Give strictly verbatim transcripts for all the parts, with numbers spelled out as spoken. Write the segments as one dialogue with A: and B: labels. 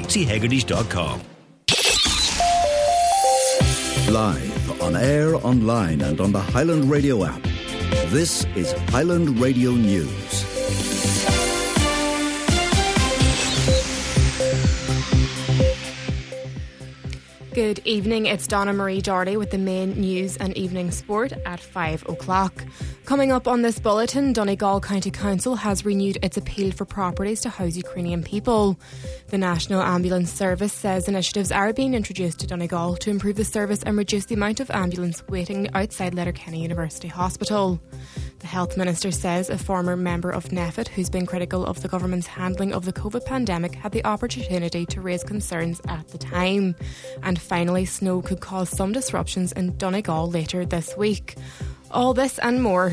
A: betsy hegartys dot com.
B: Live, on air, online and on the Highland Radio app. This is Highland Radio News.
C: Good evening, it's Donna Marie Doherty with the main news and evening sport at five o'clock. Coming up on this bulletin, Donegal County Council has renewed its appeal for properties to house Ukrainian people. The National Ambulance Service says initiatives are being introduced to Donegal to improve the service and reduce the amount of ambulance waiting outside Letterkenny University Hospital. The Health Minister says a former member of NEFIT who's been critical of the government's handling of the COVID pandemic had the opportunity to raise concerns at the time. And finally, snow could cause some disruptions in Donegal later this week. All this and more.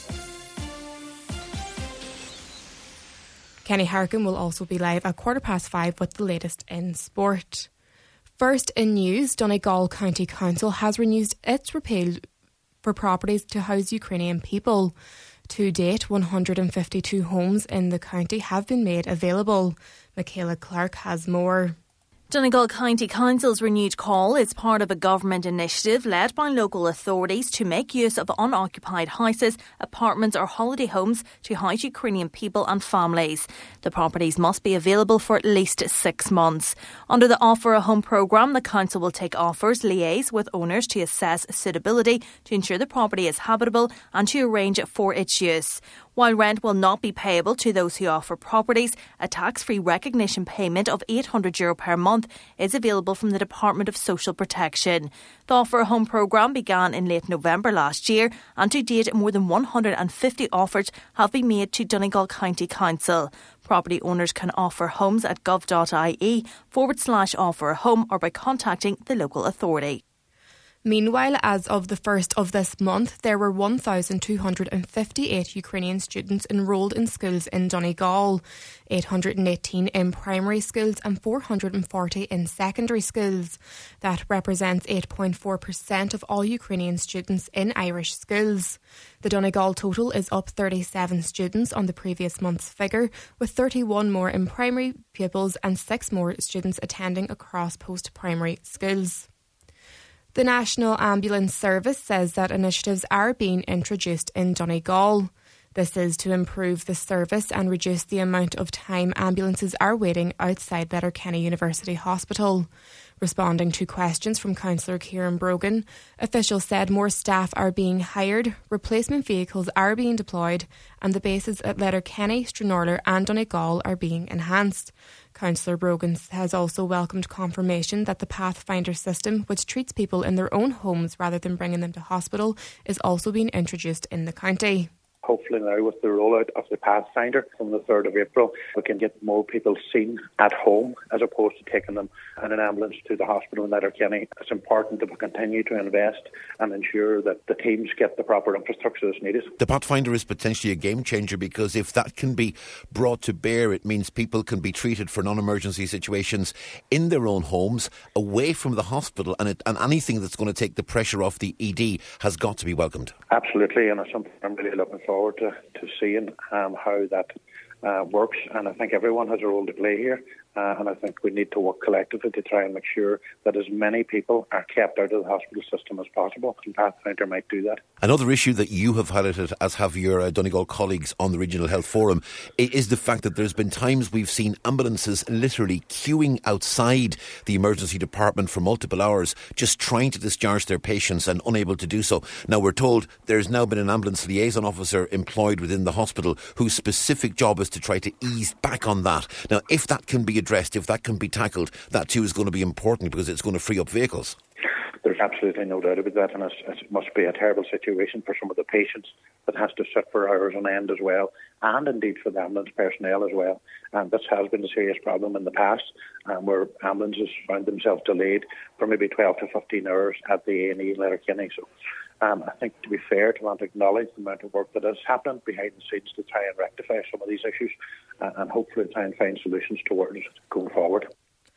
C: Kenny Harkin will also be live at quarter past five with the latest in sport. First in news, Donegal County Council has renewed its repeal for properties to house Ukrainian people. To date, one hundred fifty-two homes in the county have been made available. Michaela Clark has more.
D: Donegal County Council's renewed call is part of a government initiative led by local authorities to make use of unoccupied houses, apartments or holiday homes to house Ukrainian people and families. The properties must be available for at least six months. Under the Offer a Home programme, the council will take offers, liaise with owners to assess suitability to ensure the property is habitable and to arrange for its use. While rent will not be payable to those who offer properties, a tax-free recognition payment of eight hundred euro per month is available from the Department of Social Protection. The Offer a Home programme began in late November last year, and to date more than one hundred fifty offers have been made to Donegal County Council. Property owners can offer homes at gov.ie forward slash offer a home or by contacting the local authority.
C: Meanwhile, as of the first of this month, there were one thousand two hundred fifty-eight Ukrainian students enrolled in schools in Donegal, eight hundred eighteen in primary schools and four hundred forty in secondary schools. That represents eight point four percent of all Ukrainian students in Irish schools. The Donegal total is up thirty-seven students on the previous month's figure, with thirty-one more in primary pupils and six more students attending across post-primary schools. The National Ambulance Service says that initiatives are being introduced in Donegal. This is to improve the service and reduce the amount of time ambulances are waiting outside Letterkenny University Hospital. Responding to questions from Councillor Kieran Brogan, officials said more staff are being hired, replacement vehicles are being deployed, and the bases at Letterkenny, Stranorlar and Donegal are being enhanced. Councillor Brogan has also welcomed confirmation that the Pathfinder system, which treats people in their own homes rather than bringing them to hospital, is also being introduced in the county.
E: Hopefully now with the rollout of the Pathfinder from the third of April, we can get more people seen at home as opposed to taking them in an ambulance to the hospital in Letterkenny. It's important that we continue to invest and ensure that the teams get the proper infrastructure that's needed.
F: The Pathfinder is potentially a game changer because if that can be brought to bear, it means people can be treated for non-emergency situations in their own homes, away from the hospital, and, it, and anything that's going to take the pressure off the E D has got to be welcomed.
E: Absolutely, and it's something I'm really looking forward to, to seeing um, how that uh, works, and I think everyone has a role to play here. Uh, and I think we need to work collectively to try and make sure that as many people are kept out of the hospital system as possible, and Pathfinder might do that.
F: Another issue that you have highlighted, as have your uh, Donegal colleagues on the Regional Health Forum, is the fact that there's been times we've seen ambulances literally queuing outside the emergency department for multiple hours, just trying to discharge their patients and unable to do so. Now, we're told there's now been an ambulance liaison officer employed within the hospital whose specific job is to try to ease back on that. Now, if that can be addressed, if that can be tackled, that too is going to be important because it's going to free up vehicles.
E: There's absolutely no doubt about that, and it's, it must be a terrible situation for some of the patients that has to sit for hours on end as well, and indeed for the ambulance personnel as well. And this has been a serious problem in the past, um, where ambulances found themselves delayed for maybe twelve to fifteen hours at the A and E in Letterkenny. So um, I think, to be fair, to want to acknowledge the amount of work that is happening behind the scenes to try and rectify some of these issues, uh, and hopefully try and find solutions towards going forward.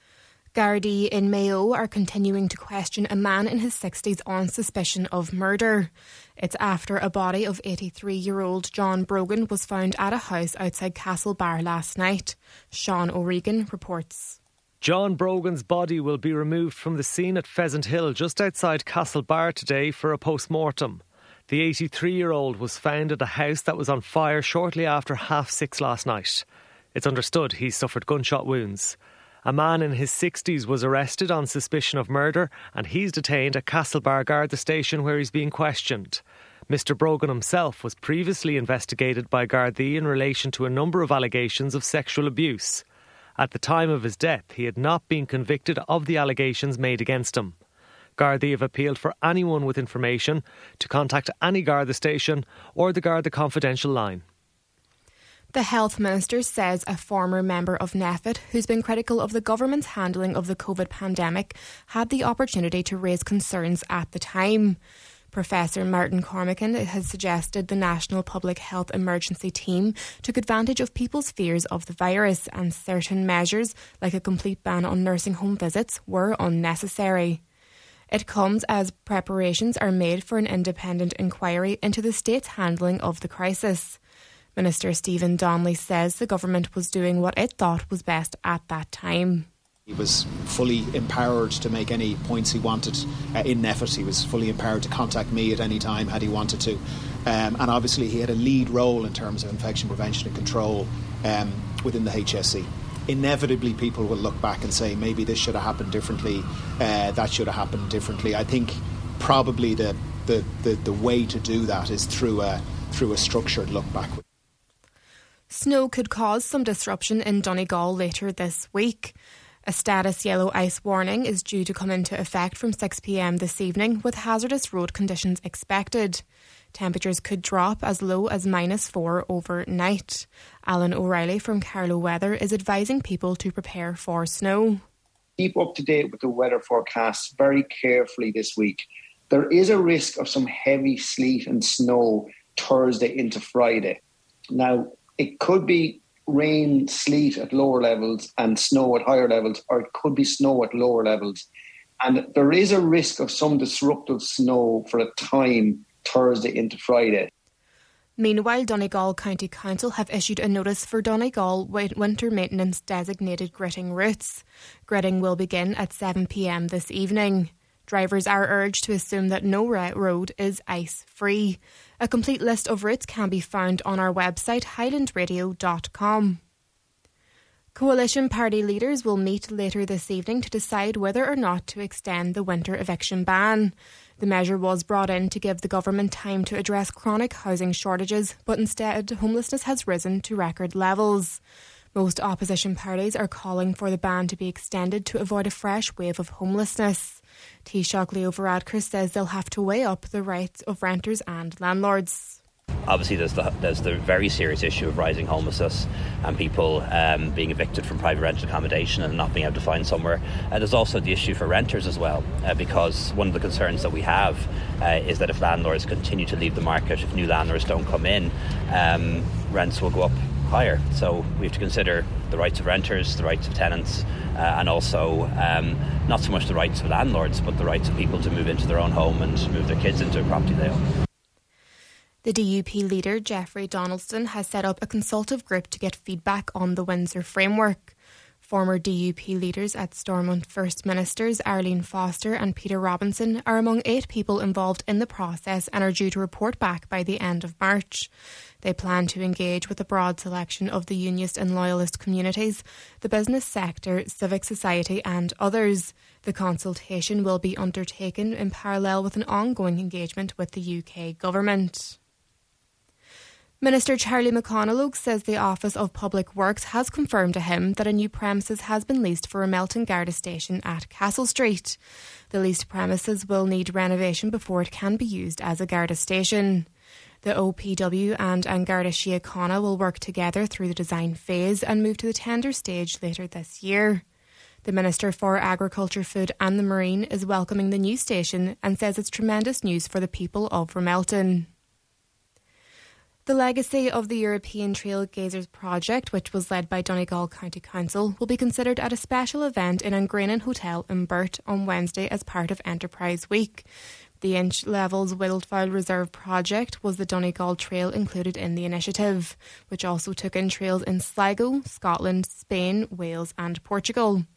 C: Gardaí in Mayo are continuing to question a man in his sixties on suspicion of murder. It's after a body of eighty-three-year-old John Brogan was found at a house outside Castlebar last night. Sean O'Regan reports.
A: John Brogan's body will be removed from the scene at Pheasant Hill just outside Castlebar today for a post-mortem. The eighty-three-year-old was found at a house that was on fire shortly after half six last night. It's understood he suffered gunshot wounds. A man in his sixties was arrested on suspicion of murder and he's detained at Castlebar Garda Station where he's being questioned. Mister Brogan himself was previously investigated by Gardaí in relation to a number of allegations of sexual abuse. At the time of his death, he had not been convicted of the allegations made against him. Gardaí have appealed for anyone with information to contact any Garda station or the Garda Confidential line.
C: The Health Minister says a former member of NPHET, who's been critical of the government's handling of the COVID pandemic, had the opportunity to raise concerns at the time. Professor Martin Cormican has suggested the National Public Health Emergency Team took advantage of people's fears of the virus and certain measures, like a complete ban on nursing home visits, were unnecessary. It comes as preparations are made for an independent inquiry into the state's handling of the crisis. Minister Stephen Donnelly says the government was doing what it thought was best at that time.
G: He was fully empowered to make any points he wanted uh, in NPHET. He was fully empowered to contact me at any time had he wanted to. Um, and obviously he had a lead role in terms of infection prevention and control um, within the H S C. Inevitably people will look back and say maybe this should have happened differently, uh, that should have happened differently. I think probably the, the, the, the way to do that is through a, through a structured look back.
C: Snow could cause some disruption in Donegal later this week. A status yellow ice warning is due to come into effect from six p m this evening, with hazardous road conditions expected. Temperatures could drop as low as minus four overnight. Alan O'Reilly from Carlow Weather is advising people to prepare for snow.
H: Keep up to date with the weather forecasts very carefully this week. There is a risk of some heavy sleet and snow Thursday into Friday. Now, it could be rain, sleet at lower levels and snow at higher levels, or it could be snow at lower levels. And there is a risk of some disruptive snow for a time Thursday into Friday.
C: Meanwhile, Donegal County Council have issued a notice for Donegal winter maintenance designated gritting routes. Gritting will begin at seven p m this evening. Drivers are urged to assume that no road is ice-free. A complete list of routes can be found on our website highland radio dot com. Coalition party leaders will meet later this evening to decide whether or not to extend the winter eviction ban. The measure was brought in to give the government time to address chronic housing shortages, but instead homelessness has risen to record levels. Most opposition parties are calling for the ban to be extended to avoid a fresh wave of homelessness. Taoiseach Leo Varadkar says they'll have to weigh up the rights of renters and landlords.
I: Obviously there's the, there's the very serious issue of rising homelessness and people um, being evicted from private rented accommodation and not being able to find somewhere. Uh, there's also the issue for renters as well, uh, because one of the concerns that we have uh, is that if landlords continue to leave the market, if new landlords don't come in, um, rents will go up higher. So we have to consider the rights of renters, the rights of tenants, uh, and also um, not so much the rights of landlords, but the rights of people to move into their own home and move their kids into a property they own.
C: The D U P leader, Jeffrey Donaldson, has set up a consultative group to get feedback on the Windsor framework. Former D U P leaders at Stormont First Ministers Arlene Foster and Peter Robinson are among eight people involved in the process and are due to report back by the end of March. They plan to engage with a broad selection of the unionist and loyalist communities, the business sector, civic society and others. The consultation will be undertaken in parallel with an ongoing engagement with the U K government. Minister Charlie McConalogue says the Office of Public Works has confirmed to him that a new premises has been leased for a Melton Garda station at Castle Street. The leased premises will need renovation before it can be used as a Garda station. The O P W and An Garda Síochána will work together through the design phase and move to the tender stage later this year. The Minister for Agriculture, Food and the Marine is welcoming the new station and says it's tremendous news for the people of Ramelton. The legacy of the European Trailgazers project, which was led by Donegal County Council, will be considered at a special event in Angrainen Hotel in Burt on Wednesday as part of Enterprise Week. The Inch Levels Wildfowl Reserve project was the Donegal Trail included in the initiative, which also took in trails in Sligo, Scotland, Spain, Wales and Portugal.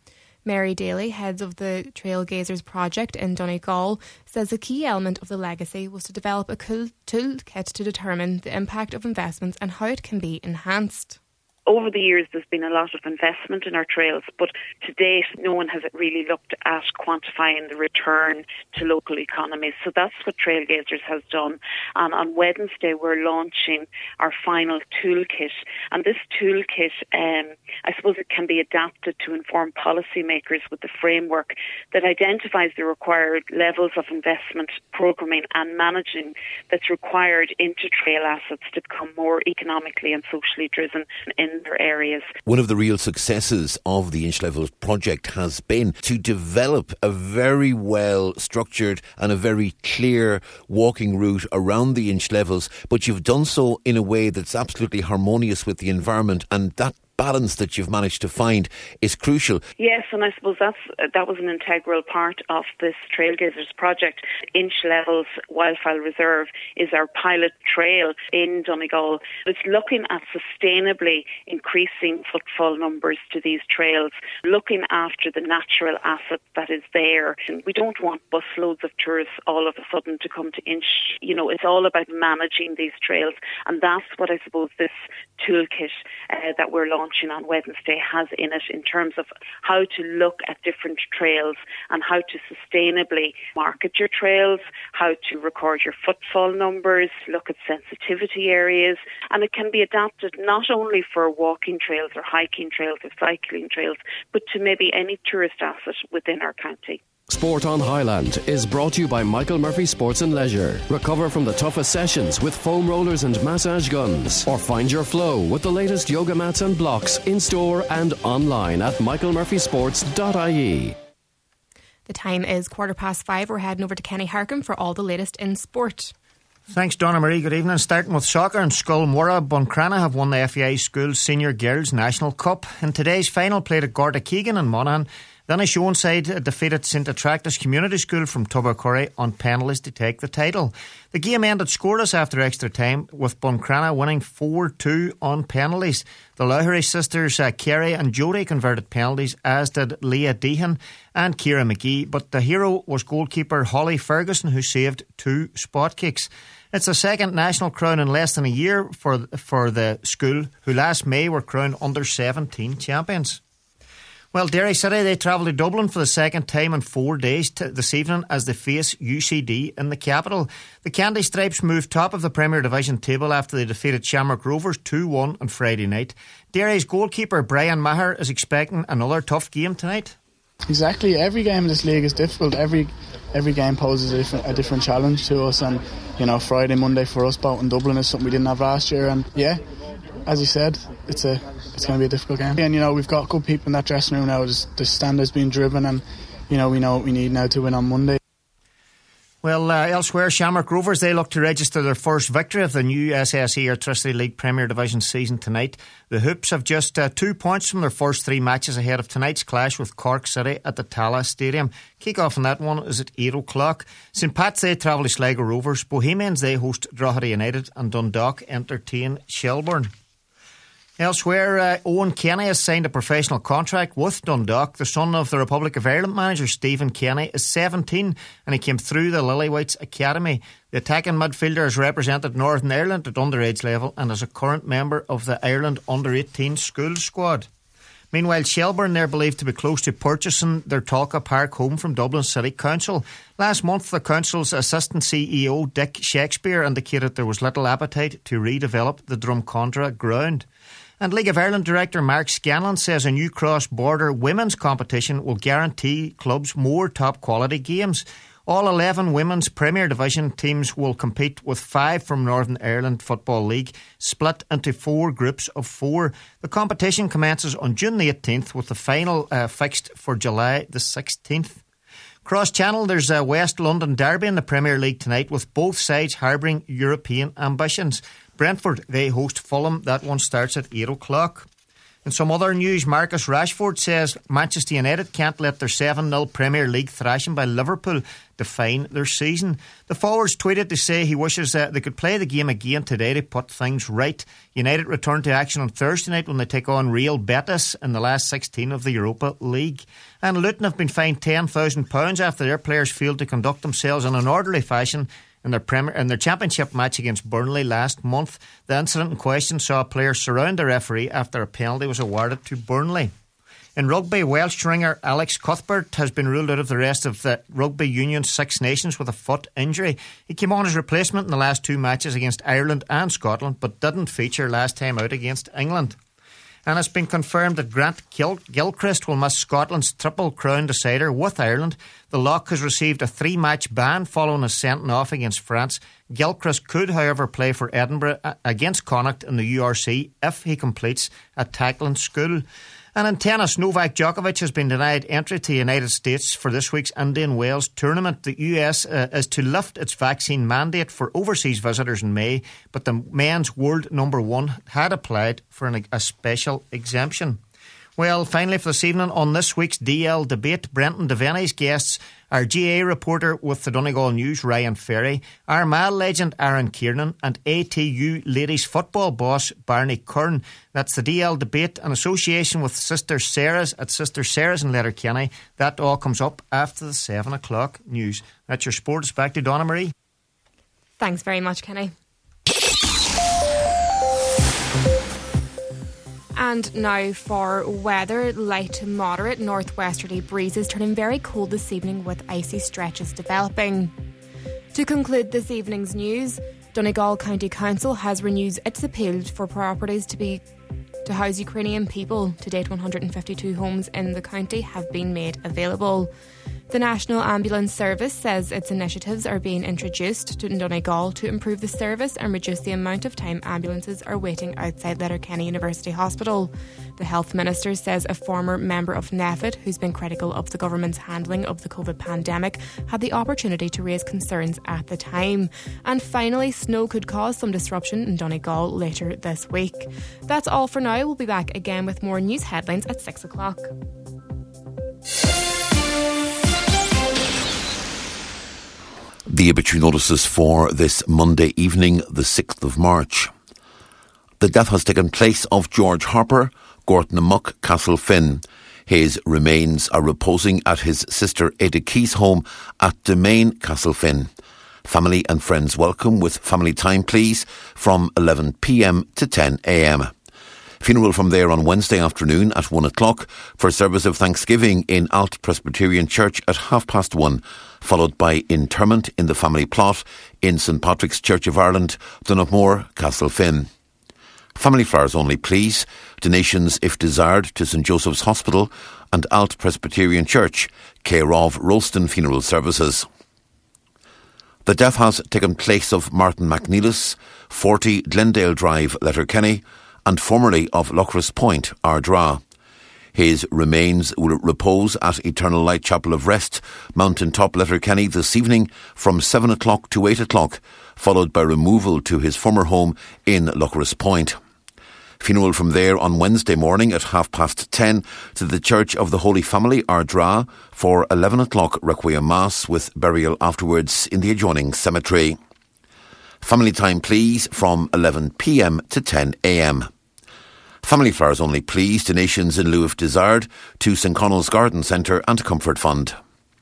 C: Mary Daly, head of the Trailgazers project in Donegal, says a key element of the legacy was to develop a cool toolkit to determine the impact of investments and how it can be enhanced.
J: Over the years, there's been a lot of investment in our trails, but to date, no one has really looked at quantifying the return to local economies. So that's what Trailgazers has done. And on Wednesday, we're launching our final toolkit. And this toolkit, um, I suppose it can be adapted to inform policymakers with the framework that identifies the required levels of investment, programming and managing that's required into trail assets to become more economically and socially driven in their areas.
F: One of the real successes of the Inch Levels project has been to develop a very well structured and a very clear walking route around the Inch Levels, but you've done so in a way that's absolutely harmonious with the environment, and that balance that you've managed to find is crucial.
J: Yes, and I suppose that's that was an integral part of this Trailgazers project. Inch Levels Wildfowl Reserve is our pilot trail in Donegal. It's looking at sustainably increasing footfall numbers to these trails, looking after the natural asset that is there. And we don't want busloads of tourists all of a sudden to come to Inch. You know, it's all about managing these trails, and that's what I suppose this toolkit uh, that we're launching on Wednesday has in it, in terms of how to look at different trails and how to sustainably market your trails, how to record your footfall numbers, look at sensitivity areas, and it can be adapted not only for walking trails or hiking trails or cycling trails, but to maybe any tourist asset within our county.
K: Sport on Highland is brought to you by Michael Murphy Sports and Leisure. Recover from the toughest sessions with foam rollers and massage guns, or find your flow with the latest yoga mats and blocks in store and online at michael murphy sports dot I E.
C: The time is quarter past five. We're heading over to Kenny Harkin for all the latest in sport.
L: Thanks, Donna Marie. Good evening. Starting with soccer, in Scullmora, Buncrana have won the F A I School Senior Girls National Cup. In today's final, played at Gorda Keegan and Monaghan. Then a Shown side defeated Saint Attractus Community School from Tubbercurry on penalties to take the title. The game ended scoreless after extra time, with Buncrana winning four two on penalties. The Lowry sisters, uh, Kerry and Jodie, converted penalties, as did Leah Deehan and Ciara McGee. But the hero was goalkeeper Holly Ferguson, who saved two spot kicks. It's the second national crown in less than a year for, for the school, who last May were crowned under seventeen champions. Well, Derry City, they travel to Dublin for the second time in four days t- this evening as they face U C D in the capital. The Candy Stripes moved top of the Premier Division table after they defeated Shamrock Rovers two one on Friday night. Derry's goalkeeper Brian Maher is expecting another tough game tonight.
M: Exactly. Every game in this league is difficult. Every every game poses a different, a different challenge to us. And, you know, Friday, Monday for us both in Dublin is something we didn't have last year. And, yeah, as you said, it's a it's going to be a difficult game. And, you know, we've got good people in that dressing room now. There's, the standards being driven, and, you know, we know what we need now to win on Monday.
L: Well, uh, elsewhere, Shamrock Rovers, they look to register their first victory of the new S S E Electricity League Premier Division season tonight. The Hoops have just uh, two points from their first three matches ahead of tonight's clash with Cork City at the Tala Stadium. Kick-off on that one is at eight o'clock. St Pat's, they travel to Sligo Rovers. Bohemians, they host Drogheda United, and Dundalk entertain Shelbourne. Elsewhere, uh, Owen Kenny has signed a professional contract with Dundalk. The son of the Republic of Ireland manager Stephen Kenny is seventeen, and he came through the Lillywhites Academy. The attacking midfielder has represented Northern Ireland at underage level and is a current member of the Ireland under eighteen school squad. Meanwhile, Shelbourne, they're believed to be close to purchasing their Talca Park home from Dublin City Council. Last month, the council's assistant C E O, Dick Shakespeare, indicated there was little appetite to redevelop the Drumcondra ground. And League of Ireland director Mark Scanlon says a new cross-border women's competition will guarantee clubs more top-quality games. All eleven women's Premier Division teams will compete, with five from Northern Ireland Football League, split into four groups of four. The competition commences on June the eighteenth, with the final uh, fixed for July the sixteenth. Cross-channel, there's a West London derby in the Premier League tonight, with both sides harbouring European ambitions. Brentford, they host Fulham. That one starts at eight o'clock. In some other news, Marcus Rashford says Manchester United can't let their seven nil Premier League thrashing by Liverpool define their season. The forwards tweeted to say he wishes uh, they could play the game again today to put things right. United return to action on Thursday night when they take on Real Betis in the last sixteen of the Europa League. And Luton have been fined ten thousand pounds after their players failed to conduct themselves in an orderly fashion in their Premier in their championship match against Burnley last month. The incident in question saw a player surround the referee after a penalty was awarded to Burnley. In rugby, Welsh ringer Alex Cuthbert has been ruled out of the rest of the Rugby Union Six Nations with a foot injury. He came on as replacement in the last two matches against Ireland and Scotland, but didn't feature last time out against England. And it's been confirmed that Grant Gil- Gilchrist will miss Scotland's Triple Crown decider with Ireland. The Lock has received a three-match ban following his sending off against France. Gilchrist could, however, play for Edinburgh against Connacht in the U R C if he completes a tackling school. And in tennis, Novak Djokovic has been denied entry to the United States for this week's Indian Wells tournament. The U S uh, is to lift its vaccine mandate for overseas visitors in May, but the men's world number one had applied for an, a special exemption. Well, finally for this evening, on this week's D L debate, Brenton Devaney's guests are G A reporter with the Donegal News, Ryan Ferry, Armagh legend Aaron Kiernan, and A T U ladies football boss Barney Curran. That's the D L debate in association with Sister Sarah's at Sister Sarah's in Letterkenny. That all comes up after the seven o'clock news. That's your sports. Back to Donna Marie.
C: Thanks very much, Kenny. And now for weather, light to moderate northwesterly breezes turning very cold this evening with icy stretches developing. To conclude this evening's news, Donegal County Council has renewed its appeal for properties to be to house Ukrainian people. To date, one hundred fifty-two homes in the county have been made available. The National Ambulance Service says its initiatives are being introduced to Donegal to improve the service and reduce the amount of time ambulances are waiting outside Letterkenny University Hospital. The Health Minister says a former member of NEFIT, who's been critical of the government's handling of the COVID pandemic, had the opportunity to raise concerns at the time. And finally, snow could cause some disruption in Donegal later this week. That's all for now. We'll be back again with more news headlines at six o'clock.
F: The obituary notices for this Monday evening, the sixth of March. The death has taken place of George Harper, Gortnamuck, Castlefin. His remains are reposing at his sister Ada Key's home at Domain, Castlefin. Family and friends welcome with family time, please, from eleven p.m. to ten a.m. Funeral from there on Wednesday afternoon at one o'clock for service of Thanksgiving in Alt Presbyterian Church at half past one, followed by interment in the family plot in St Patrick's Church of Ireland, Dunopmore, Castlefin. Family flowers only, please. Donations, if desired, to St Joseph's Hospital and Alt Presbyterian Church, care of Rolston Funeral Services. The death has taken place of Martin McNeilis, forty Glendale Drive, Letterkenny, and formerly of Lochras Point, Ardra. His remains will repose at Eternal Light Chapel of Rest, Mountain Top, Letterkenny, this evening from seven o'clock to eight o'clock, followed by removal to his former home in Lochras Point. Funeral from there on Wednesday morning at half past ten to the Church of the Holy Family, Ardra, for eleven o'clock Requiem Mass with burial afterwards in the adjoining cemetery. Family time, please, from eleven p.m. to ten a.m. Family flowers only, please. Donations in lieu if desired to St Connell's Garden Centre and Comfort Fund.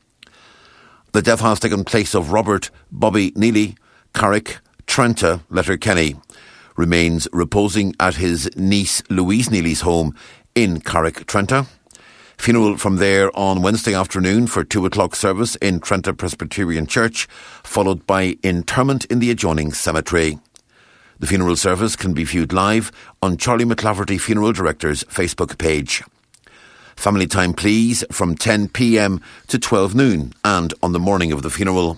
F: The death has taken place of Robert Bobby Neely, Carrick, Trenta, Letterkenny. Remains reposing at his niece Louise Neely's home in Carrick, Trenta. Funeral from there on Wednesday afternoon for two o'clock service in Trenta Presbyterian Church, followed by interment in the adjoining cemetery. The funeral service can be viewed live on Charlie McLafferty Funeral Director's Facebook page. Family time, please, from ten p.m. to twelve noon and on the morning of the funeral.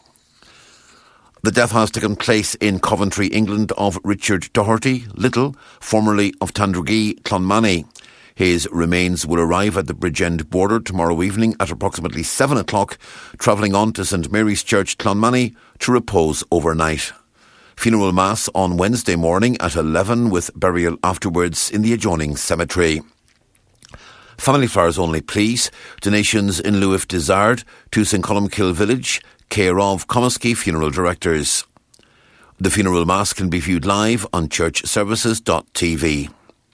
F: The death has taken place in Coventry, England, of Richard Doherty Little, formerly of Tandragee, Clonmany. His remains will arrive at the Bridgend border tomorrow evening at approximately seven o'clock, travelling on to St Mary's Church, Clonmany, to repose overnight. Funeral Mass on Wednesday morning at eleven with burial afterwards in the adjoining cemetery. Family flowers only, please. Donations in lieu if desired to St Columkill Village, care of Comiskey Funeral Directors. The funeral mass can be viewed live on church services dot t v.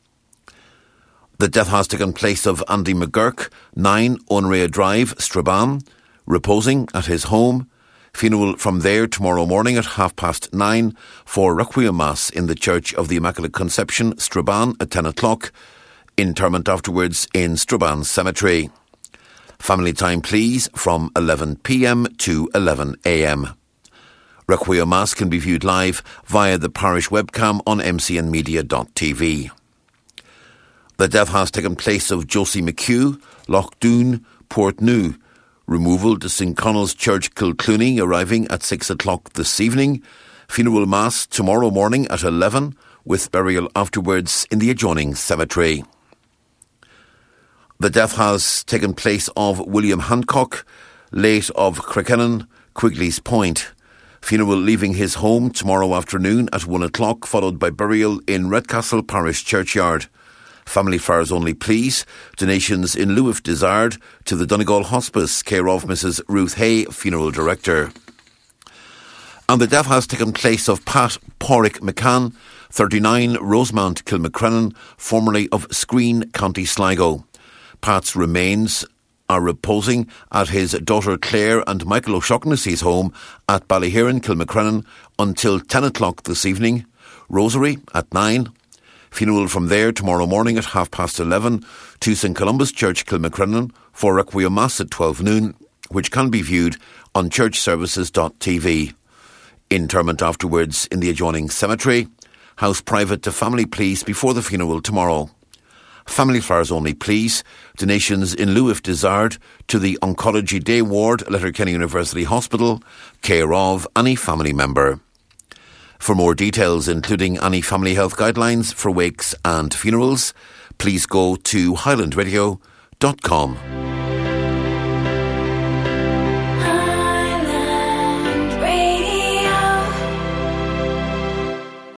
F: The death has taken place of Andy McGurk, nine Onrea Drive, Strabane, reposing at his home. Funeral from there tomorrow morning at half past nine for Requiem Mass in the Church of the Immaculate Conception, Strabane at ten o'clock. Interment afterwards in Strabane Cemetery. Family time, please, from eleven p m to eleven a m. Requiem Mass can be viewed live via the parish webcam on m c n media dot t v. The death has taken place of Josie McHugh, Lochdoon, Portnew. Removal to St Connell's Church, Kilclooney, arriving at six o'clock this evening. Funeral Mass tomorrow morning at eleven, with burial afterwards in the adjoining cemetery. The death has taken place of William Hancock, late of Crakennan, Quigley's Point. Funeral leaving his home tomorrow afternoon at one o'clock, followed by burial in Redcastle Parish Churchyard. Family flowers only, please. Donations in lieu if desired to the Donegal Hospice, care of Missus Ruth Hay, Funeral Director. And the death has taken place of Pat Porrick McCann, thirty-nine, Rosemount, Kilmacrennan, formerly of Screen, County Sligo. Pat's remains are reposing at his daughter Claire and Michael O'Shaughnessy's home at Ballyheron, Kilmacrennan, until ten o'clock this evening. Rosary at nine. Funeral from there tomorrow morning at half past eleven to St Columba's Church, Kilmacrennan, for Requiem Mass at twelve noon, which can be viewed on church services dot t v. Interment afterwards in the adjoining cemetery. House private to family, please, before the funeral tomorrow. Family flowers only, please. Donations in lieu if desired to the Oncology Day Ward, Letterkenny University Hospital, care of any family member. For more details, including any family health guidelines for wakes and funerals, please go to highland radio dot com.